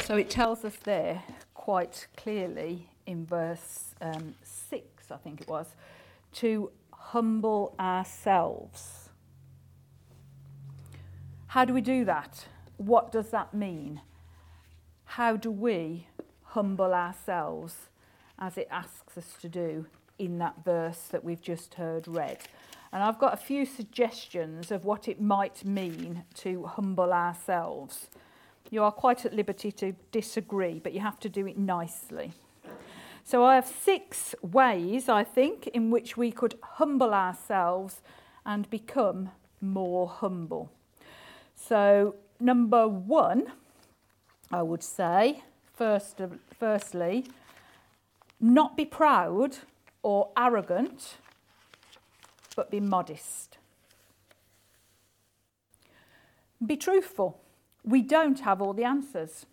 So it tells us there quite clearly in verse 6, I think it was, to humble ourselves. How do we do that? What does that mean? How do we humble ourselves as it asks us to do in that verse that we've just heard read? And I've got a few suggestions of what it might mean to humble ourselves. You are quite at liberty to disagree, but you have to do it nicely. So I have 6 ways, I think, in which we could humble ourselves and become more humble. So number 1, I would say, firstly, not be proud or arrogant, but be modest. Be truthful. We don't have all the answers.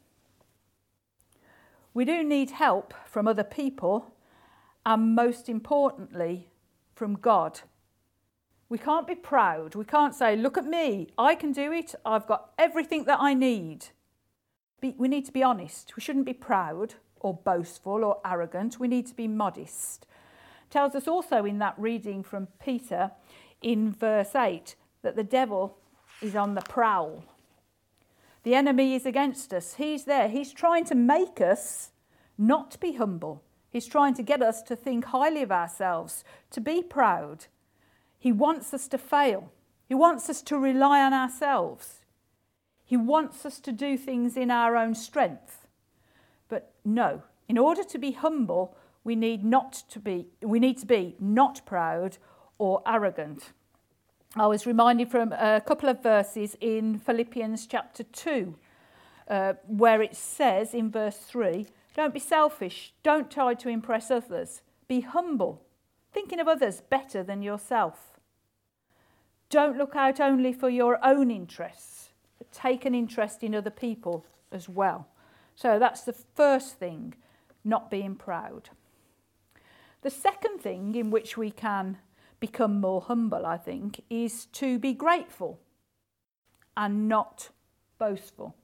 We do need help from other people, and most importantly, from God. We can't be proud. We can't say, look at me, I can do it, I've got everything that I need. We need to be honest. We shouldn't be proud or boastful or arrogant. We need to be modest. It tells us also in that reading from Peter in verse 8 that the devil is on the prowl. The enemy is against us. He's there. He's trying to make us not be humble. He's trying to get us to think highly of ourselves, to be proud. He wants us to fail. He wants us to rely on ourselves. He wants us to do things in our own strength. But no, in order to be humble, we need to be not proud or arrogant. I was reminded from a couple of verses in Philippians chapter 2, where it says in verse 3, don't be selfish, don't try to impress others, be humble, thinking of others better than yourself. Don't look out only for your own interests, but take an interest in other people as well. So that's the first thing, not being proud. The second thing in which we can become more humble, I think, is to be grateful and not boastful.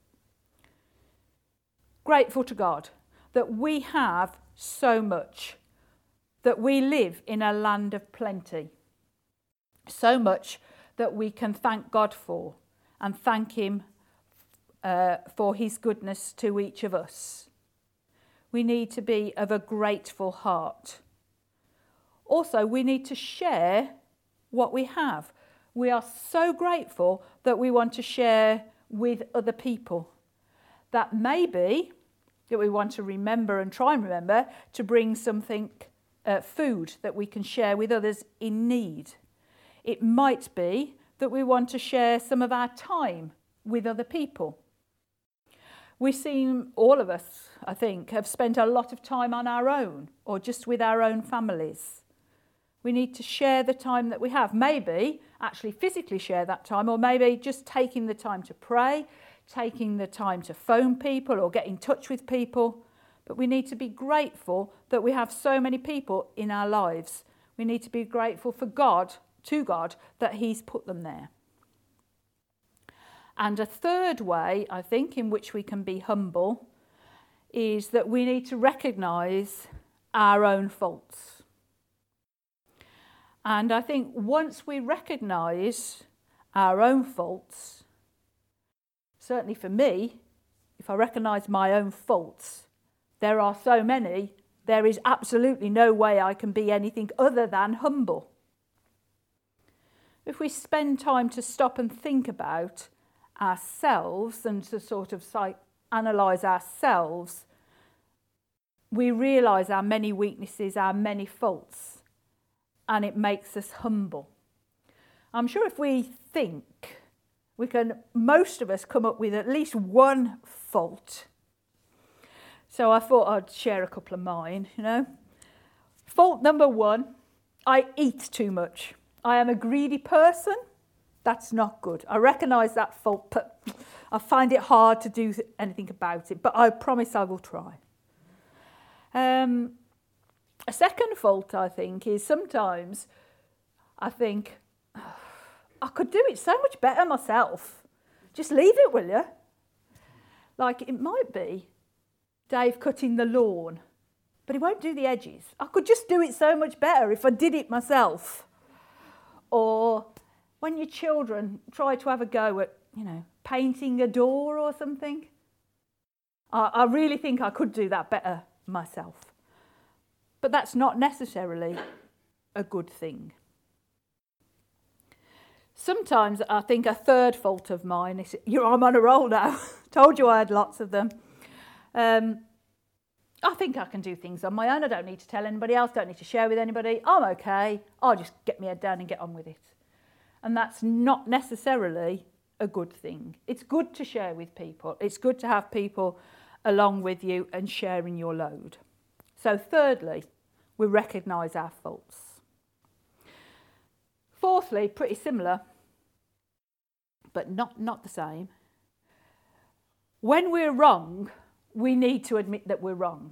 Grateful to God that we have so much, that we live in a land of plenty, so much that we can thank God for and thank him for his goodness to each of us. We need to be of a grateful heart. Also, we need to share what we have. We are so grateful that we want to share with other people. That may be that we want to remember and try and remember to bring something, food that we can share with others in need. It might be that we want to share some of our time with other people. We seem, all of us, I think, have spent a lot of time on our own or just with our own families. We need to share the time that we have. Maybe actually physically share that time, or maybe just taking the time to pray, taking the time to phone people or get in touch with people. But we need to be grateful that we have so many people in our lives. We need to be grateful to God, that he's put them there. And a third way, I think, in which we can be humble is that we need to recognise our own faults. And I think once we recognise our own faults, certainly for me, if I recognise my own faults, there are so many, there is absolutely no way I can be anything other than humble. If we spend time to stop and think about ourselves and to sort of analyse ourselves, we realise our many weaknesses, our many faults, and it makes us humble. I'm sure if we think, most of us come up with at least one fault. So I thought I'd share a couple of mine, Fault number 1, I eat too much. I am a greedy person. That's not good. I recognise that fault, but I find it hard to do anything about it. But I promise I will try. A second fault, I think, is sometimes I think, I could do it so much better myself. Just leave it, will you? Like, it might be Dave cutting the lawn, but he won't do the edges. I could just do it so much better if I did it myself. Or when your children try to have a go at, painting a door or something. I really think I could do that better myself. But that's not necessarily a good thing. Sometimes I think a third fault of mine is, I'm on a roll now. Told you I had lots of them. I think I can do things on my own. I don't need to tell anybody else, don't need to share with anybody. I'm okay. I'll just get my head down and get on with it. And that's not necessarily a good thing. It's good to share with people. It's good to have people along with you and sharing your load. So thirdly, we recognise our faults. Fourthly, pretty similar, but not the same. When we're wrong, we need to admit that we're wrong.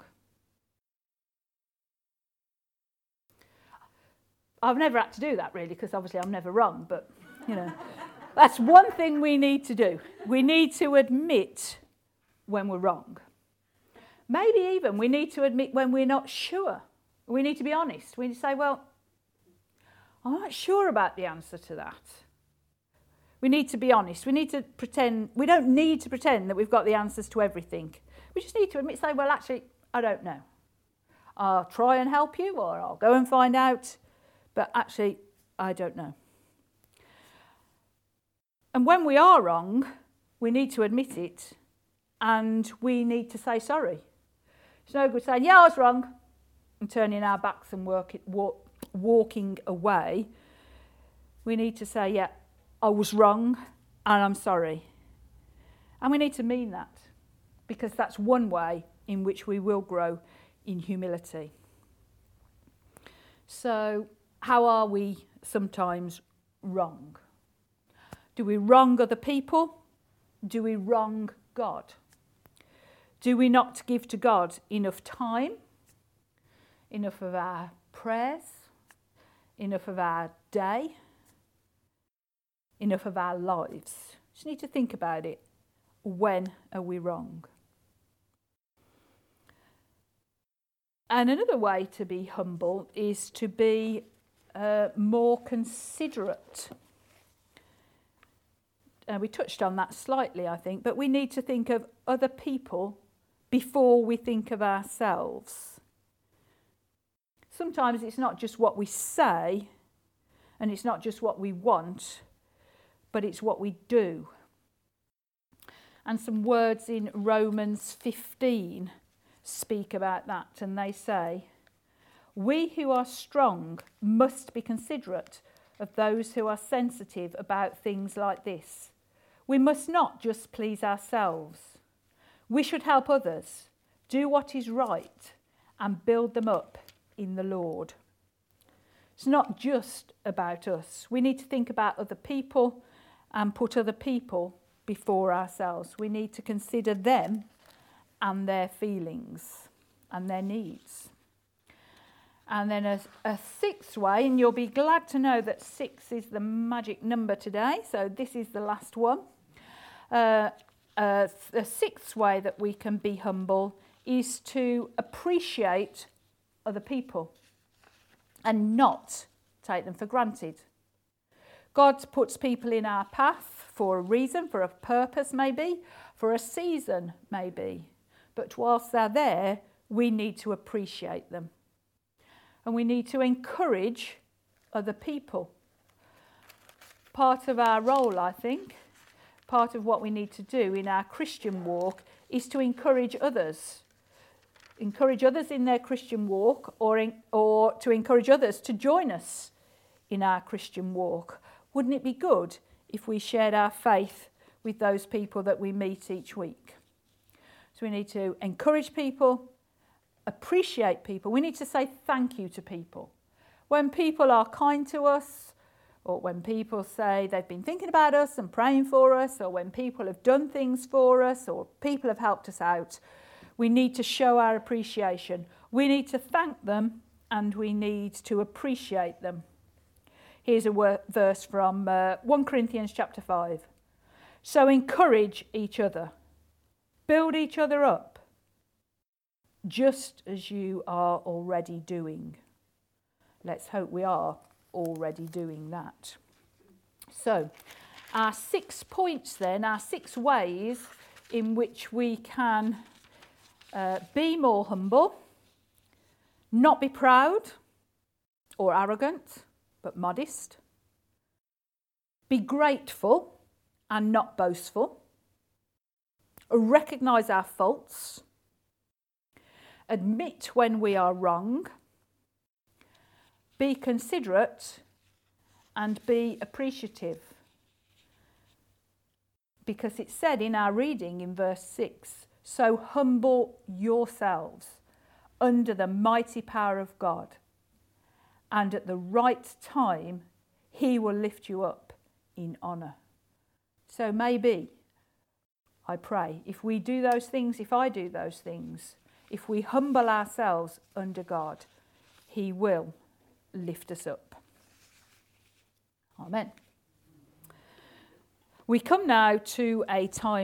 I've never had to do that really, because obviously I'm never wrong, but that's one thing we need to do. We need to admit when we're wrong. Maybe even we need to admit when we're not sure. We need to be honest. We need to say, well, I'm not sure about the answer to that. We need to be honest. We need to pretend. We don't need to pretend that we've got the answers to everything. We just need to admit, say, well, actually, I don't know. I'll try and help you, or I'll go and find out, but actually, I don't know. And when we are wrong, we need to admit it, and we need to say sorry. It's no good saying, yeah, I was wrong, and turning our backs and walking away. We need to say, yeah, I was wrong and I'm sorry. And we need to mean that, because that's one way in which we will grow in humility. So, how are we sometimes wrong? Do we wrong other people? Do we wrong God? Do we not give to God enough time, enough of our prayers, enough of our day, enough of our lives? Just need to think about it. When are we wrong? And another way to be humble is to be more considerate. We touched on that slightly, I think, but we need to think of other people before we think of ourselves. Sometimes it's not just what we say, and it's not just what we want, but it's what we do. And some words in Romans 15 speak about that, and they say, we who are strong must be considerate of those who are sensitive about things like this. We must not just please ourselves. We should help others, do what is right, and build them up in the Lord. It's not just about us. We need to think about other people and put other people before ourselves. We need to consider them and their feelings and their needs. And then a sixth way, and you'll be glad to know that 6 is the magic number today, so this is the last one. The sixth way that we can be humble is to appreciate other people and not take them for granted. God puts people in our path for a reason, for a purpose maybe, for a season maybe. But whilst they're there, we need to appreciate them. And we need to encourage other people. Part of our role, I think, part of what we need to do in our Christian walk is to encourage others. Encourage others in their Christian walk, or to encourage others to join us in our Christian walk. Wouldn't it be good if we shared our faith with those people that we meet each week? So we need to encourage people, appreciate people. We need to say thank you to people. When people are kind to us, or when people say they've been thinking about us and praying for us, or when people have done things for us, or people have helped us out, we need to show our appreciation. We need to thank them, and we need to appreciate them. Here's a verse from 1 Corinthians chapter 5. So encourage each other, build each other up, just as you are already doing. Let's hope we are already doing that. So, our 6 points then, our 6 ways in which we can be more humble, not be proud or arrogant, but modest, be grateful and not boastful, recognise our faults, admit when we are wrong, be considerate and be appreciative. Because it said in our reading in verse 6, so humble yourselves under the mighty power of God, and at the right time he will lift you up in honour. So maybe, I pray, if we do those things, if I do those things, if we humble ourselves under God, he will lift us up. Amen. We come now to a time